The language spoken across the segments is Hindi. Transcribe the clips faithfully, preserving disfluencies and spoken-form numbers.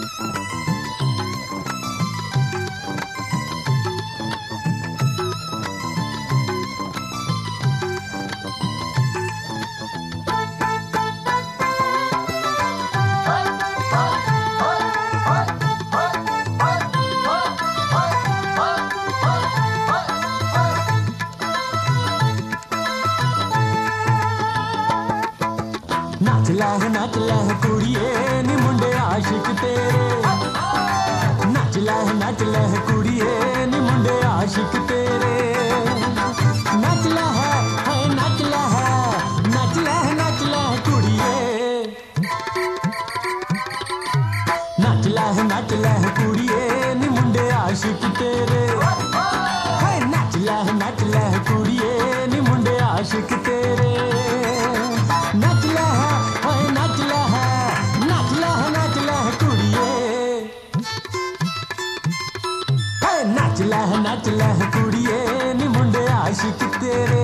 नच लह नच लह कुड़िए नी मुंडे आशिक तेरे, नच लह नच लह कुड़िए नी मुंडे आशिक तेरे, नच लह है नच लह नच लह नच लह कुड़िए, नच लह नच लह कुड़िए नी मुंडे आशिक तेरे, है नच लह नच लह कुड़िए नी मुंडे आशिक तेरे, नच लह है नच लह नच लह नच लह कुड़िए, है नच लह नच लह कुड़िए नी मुंडे आशिक तेरे।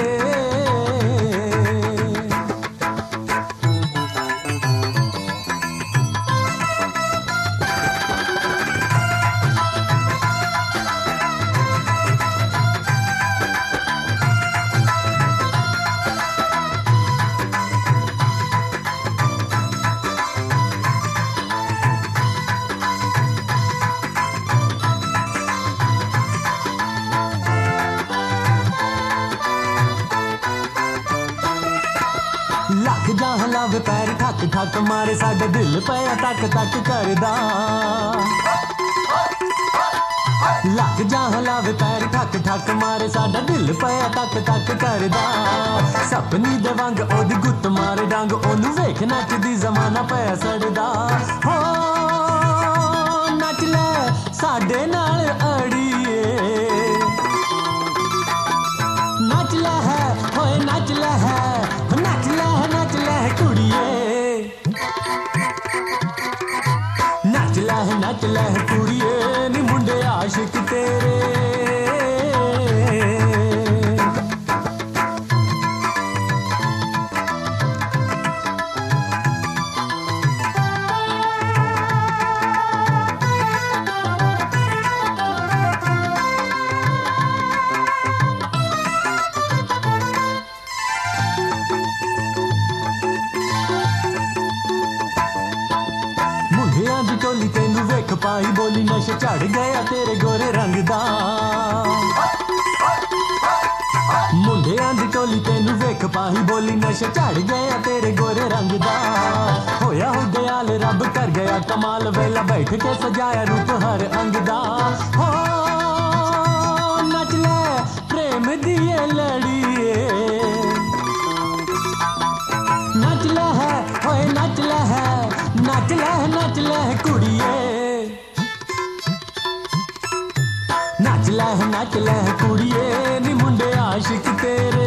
लख जहां लावे पैर ठक ठक मारे साडे दिल पया तक तक करदा, लख जहां लावे पैर ठक ठक मारे साडा दिल पया तक तक करदा, सपनी दे वांग ओदी गुत्त मारे डंग ओनू वेख नचदी जमाना पया सड़दा, हो नच ले साडे नाल अड़िए, नच ले है होए नच ले है नच ले नच ले कुड़िए, नच ले नच ले कुड़िए नी मुंडे आशिक तेरे। टोली तेनू वेख पाई बोली नशे चढ़ गया तेरे गोरे रंग दा, मुंडियां दी टोली तेनू वेख पाई बोली नशे चढ़ गया तेरे गोरे रंग दा, होया हो दयाल रब कर गया कमाल वेला बैठ के सजाया रूप हर अंग दा, हो नच ले प्रेम दिए लड़िए, नच ले है होए नच ले है नच ले नच ले कुड़िए, नच ले नच ले कुड़िए नी मुंडे आशिक तेरे।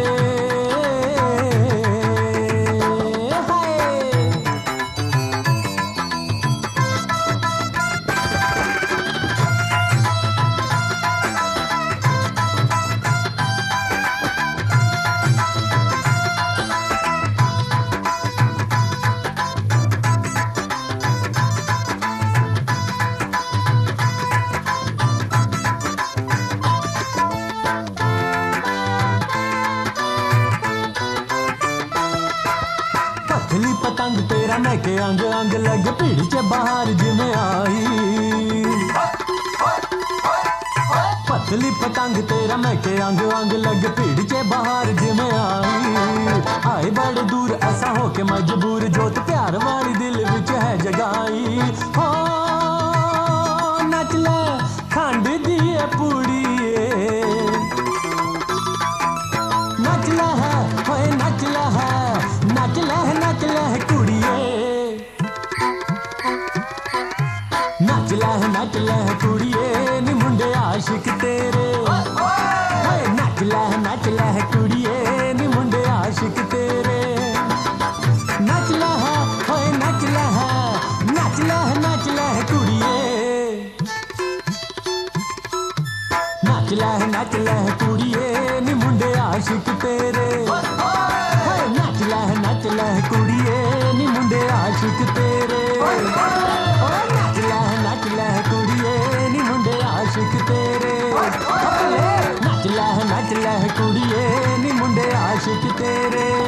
पतली पतंग तेरा मैं के अंग अंग लग भीड़ च बाहर जिमें आई, पतली पतंग तेरा मैं के अंग अंग लग भीड़ च बाहर जिमें आई, आए बड़े दूर ऐसा हो के मजबूर जोत प्यार वाली दिल विच है जगाई, हो नच ले खंड दिए पूड़िए, नच ले है होए नच ले है नच ले नच ले कुड़िए, नच ले नच ले कुड़िए नी मुंडे आशिक तेरे, नच ले नच ले कुड़िए नी मुंडे आशिक तेरे, नच ले होए नच ले नच ले नच ले कुड़िए, नच ले नच ले कुड़िए नी मुंडे आशिक तेरे, नच ले नच ले कुड़िए नी मुंडे आशिक तेरे, नच कुड़िए नी मुंडे आशिक तेरे।